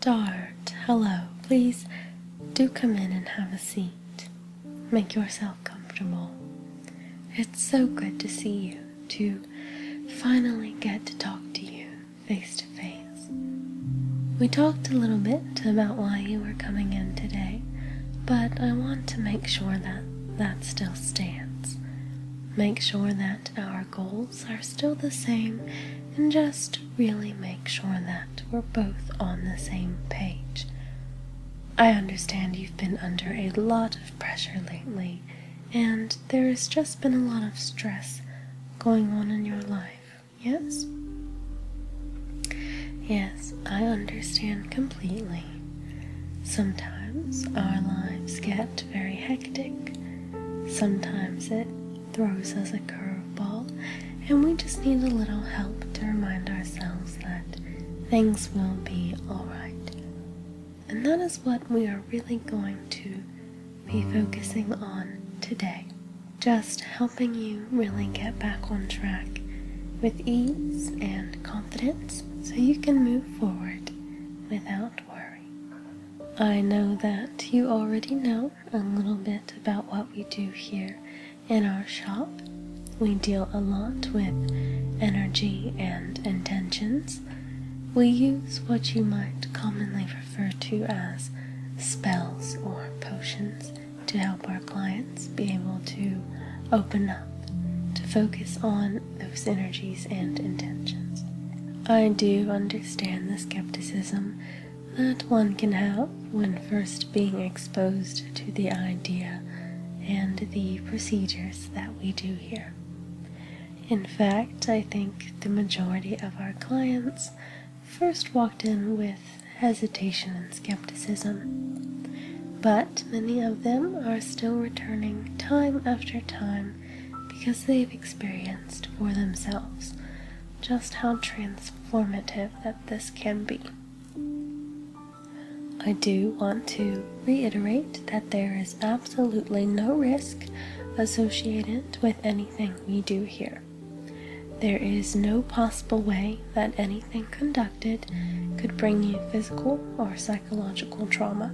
Dart, hello. Please do come in and have a seat. Make yourself comfortable. It's so good to see you, to finally get to talk to you face to face. We talked a little bit about why you were coming in today, but I want to make sure that still stands. Make sure that our goals are still the same, and just really make sure that we're both on the same page. I understand you've been under a lot of pressure lately, and there has just been a lot of stress going on in your life, yes? Yes, I understand completely. Sometimes our lives get very hectic. Sometimes it throws us a curveball, and we just need a little help to remind ourselves that things will be alright. And that is what we are really going to be focusing on today. Just helping you really get back on track with ease and confidence so you can move forward without worry. I know that you already know a little bit about what we do here in our shop. We deal a lot with energy and intentions. We use what you might commonly refer to as spells or potions to help our clients be able to open up, to focus on those energies and intentions. I do understand the skepticism that one can have when first being exposed to the idea and the procedures that we do here. In fact, I think the majority of our clients first walked in with hesitation and skepticism, but many of them are still returning time after time because they've experienced for themselves just how transformative that this can be. I do want to reiterate that there is absolutely no risk associated with anything we do here. There is no possible way that anything conducted could bring you physical or psychological trauma.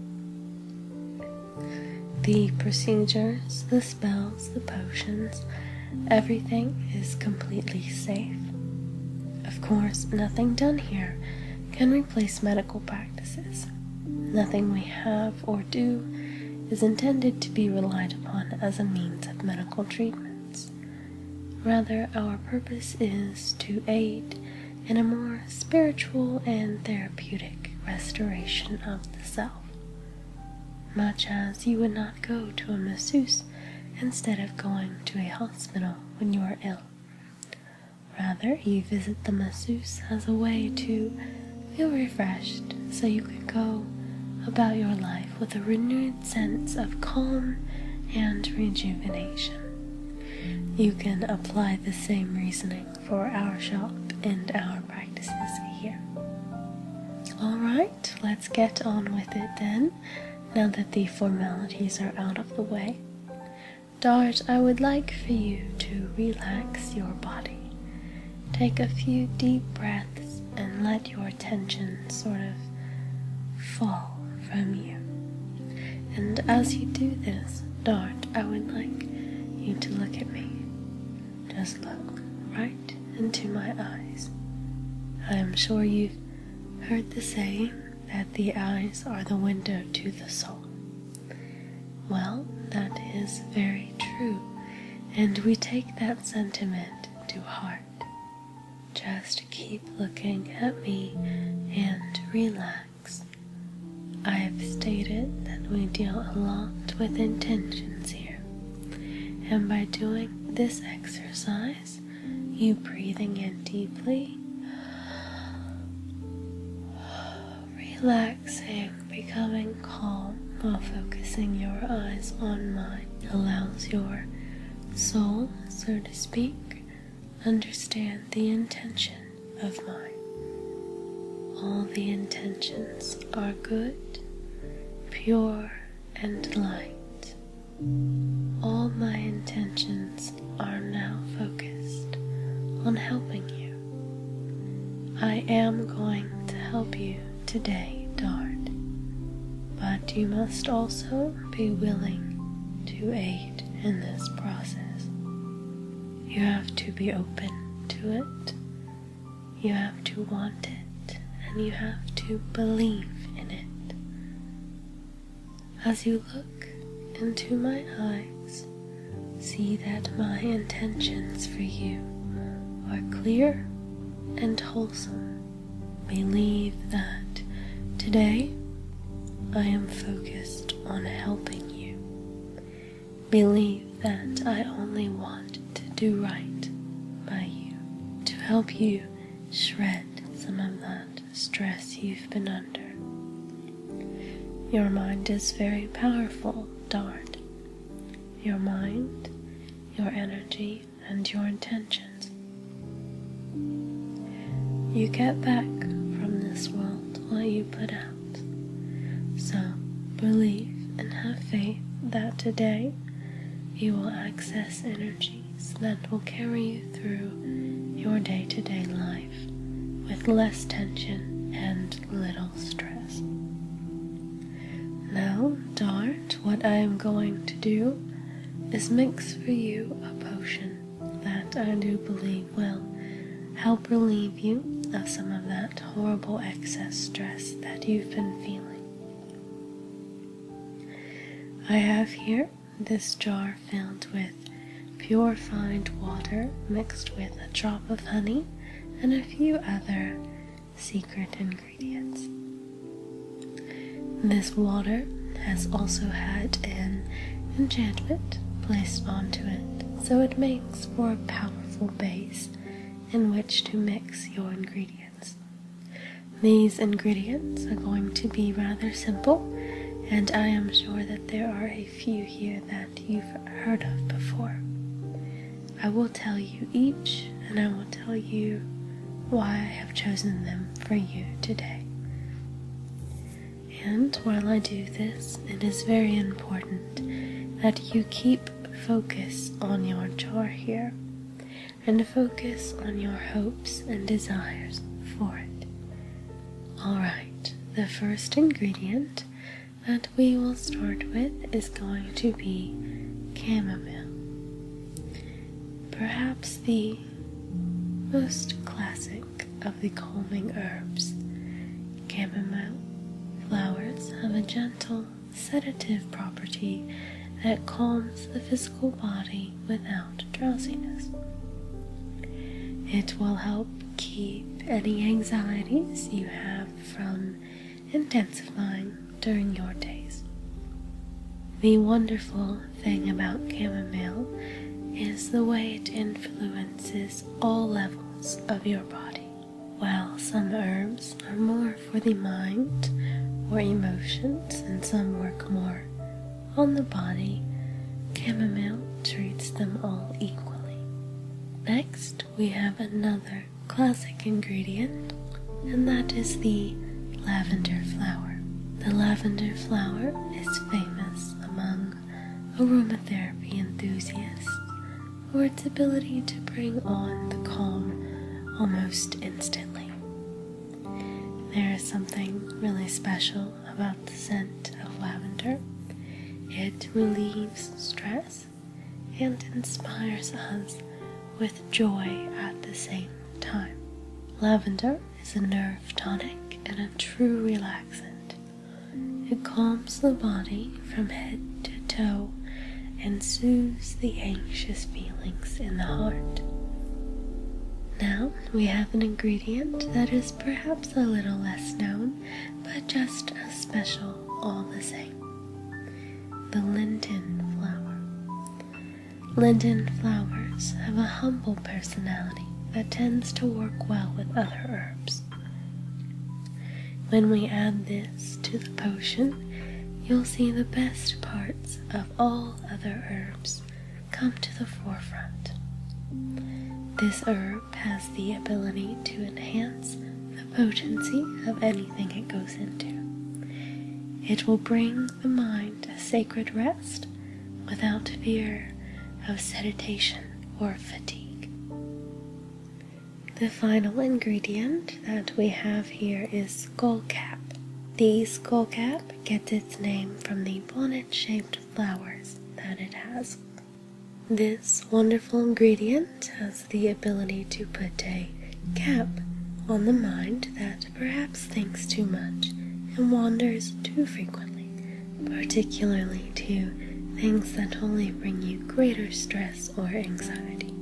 The procedures, the spells, the potions, everything is completely safe. Of course, nothing done here can replace medical practices. Nothing we have or do is intended to be relied upon as a means of medical treatments. Rather, our purpose is to aid in a more spiritual and therapeutic restoration of the self, much as you would not go to a masseuse instead of going to a hospital when you are ill. Rather, you visit the masseuse as a way to feel refreshed so you can go about your life with a renewed sense of calm and rejuvenation. You can apply the same reasoning for our shop and our practices here. Alright, let's get on with it then, now that the formalities are out of the way. Dart, I would like for you to relax your body. Take a few deep breaths and let your tension sort of fall from you. And as you do this, Dart, I would like you to look at me. Just look right into my eyes. I am sure you've heard the saying that the eyes are the window to the soul. Well, that is very true, and we take that sentiment to heart. Just keep looking at me and relax. I have stated that we deal a lot with intentions here, and by doing this exercise, you breathing in deeply, relaxing, becoming calm while focusing your eyes on mine, allows your soul, so to speak, understand the intention of mine. All the intentions are good, pure, and light. All my intentions are now focused on helping you. I am going to help you today but you must also be willing to aid in this process. You have to be open to it, you have to want it, and you have to believe in it. As you look into my eyes, see that my intentions for you are clear and wholesome. Believe that today I am focused on helping you. Believe that I only want to do right by you, to help you shred some of that stress you've been under. Your mind is very powerful, Dart. Your mind, your energy, and your intentions. You get back from this world what you put out. So believe and have faith that today you will access energies that will carry you through your day-to-day life with less tension and little stress. Now, Dart, what I am going to do is mix for you a potion that I do believe will help relieve you of some of that horrible excess stress that you've been feeling. I have here this jar filled with purified water mixed with a drop of honey and a few other secret ingredients. This water has also had an enchantment placed onto it, so it makes for a powerful base in which to mix your ingredients. These ingredients are going to be rather simple, and I am sure that there are a few here that you've heard of before. I will tell you each, and I will tell you why I have chosen them for you today. And while I do this, it is very important that you keep focus on your jar here, and focus on your hopes and desires for it. Alright, the first ingredient that we will start with is going to be chamomile. Perhaps the most classic of the calming herbs. Chamomile flowers have a gentle, sedative property that calms the physical body without drowsiness. It will help keep any anxieties you have from intensifying during your days. The wonderful thing about chamomile is the way it influences all levels of your body. While some herbs are more for the mind or emotions and some work more on the body, chamomile treats them all equally. Next, we have another classic ingredient, and that is the lavender flower. The lavender flower is famous among aromatherapy enthusiasts for its ability to bring on the calm almost instantly. There is something really special about the scent of lavender. It relieves stress and inspires us with joy at the same time. Lavender is a nerve tonic and a true relaxant. It calms the body from head to toe and soothes the anxious feelings in the heart. Now we have an ingredient that is perhaps a little less known, but just as special all the same. The linden flower. Linden flowers have a humble personality that tends to work well with other herbs. When we add this to the potion, you'll see the best parts of all other herbs come to the forefront. This herb has the ability to enhance the potency of anything it goes into. It will bring the mind a sacred rest without fear of sedition or fatigue. The final ingredient that we have here is skullcap. The skullcap gets its name from the bonnet-shaped flowers that it has. This wonderful ingredient has the ability to put a cap on the mind that perhaps thinks too much and wanders too frequently, particularly to things that only bring you greater stress or anxiety.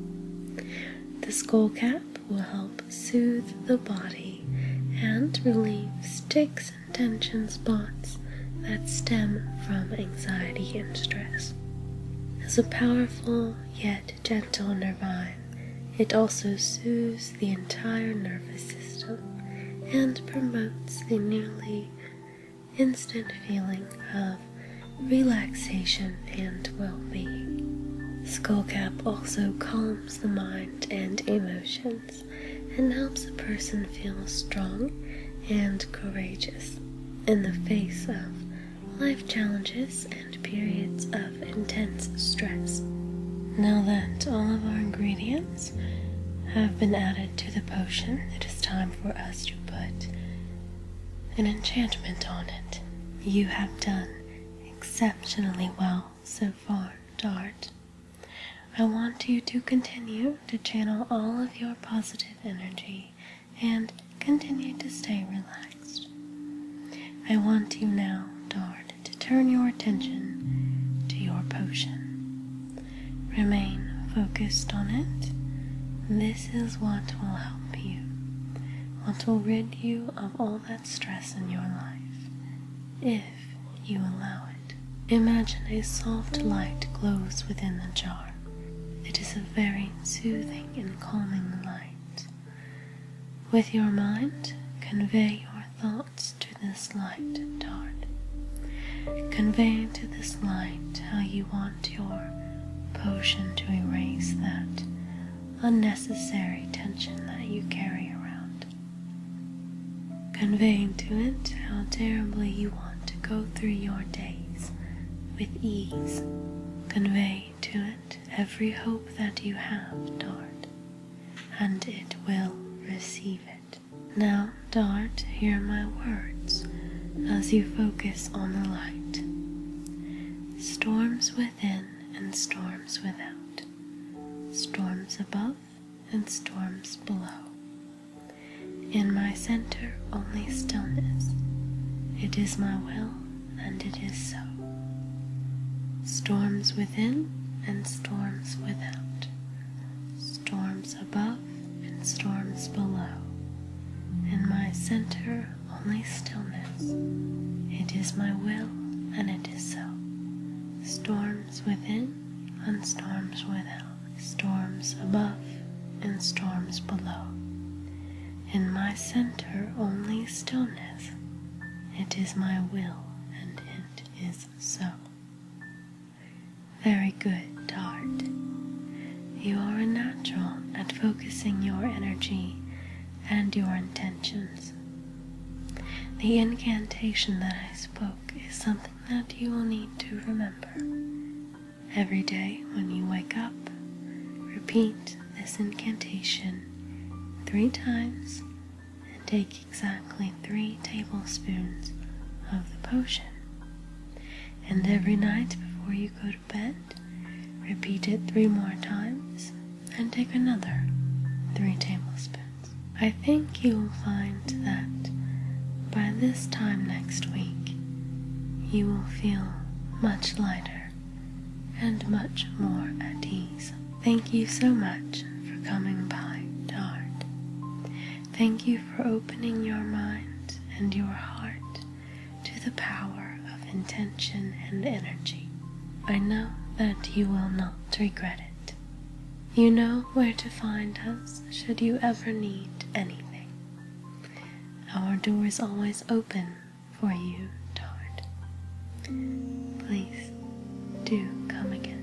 The skullcap will help soothe the body and relieve sticks and tension spots that stem from anxiety and stress. As a powerful yet gentle nervine, it also soothes the entire nervous system and promotes the nearly instant feeling of relaxation and well-being. Skullcap also calms the mind and emotions and helps a person feel strong and courageous in the face of life challenges and periods of intense stress. Now that all of our ingredients have been added to the potion, it is time for us to put an enchantment on it. You have done exceptionally well so far, Dart. I want you to continue to channel all of your positive energy and continue to stay relaxed. I want you now, Dart, to turn your attention to your potion. Remain focused on it. This is what will help you, what will rid you of all that stress in your life, if you allow it. Imagine a soft light glows within the jar. It is a very soothing and calming light. With your mind, convey your thoughts to this light, Dart. Convey to this light how you want your potion to erase that unnecessary tension that you carry around. Conveying to it how terribly you want to go through your days with ease. Convey to it every hope that you have, Dart, and it will receive it. Now, Dart, hear my words as you focus on the light. Storms within and storms without, storms above and storms below. In my center only stillness. It is my will, and it is so. Storms within and storms without, storms above and storms below. In my center only stillness. It is my will, and it is so. Storms within and storms without, storms above and storms below. In my center only stillness. It is my will, and it is so. Very good, Dart. You are a natural at focusing your energy and your intentions. The incantation that I spoke is something that you will need to remember. Every day when you wake up, repeat this incantation 3 times and take exactly 3 tablespoons of the potion. And every night before you go to bed, repeat it 3 more times and take another 3 tablespoons. I think you will find that by this time next week, you will feel much lighter and much more at ease. Thank you so much for coming by, Dart. Thank you for opening your mind and your heart to the power of intention and energy. I know that you will not regret it. You know where to find us should you ever need anything. Our door is always open for you, Dart. Please do come again.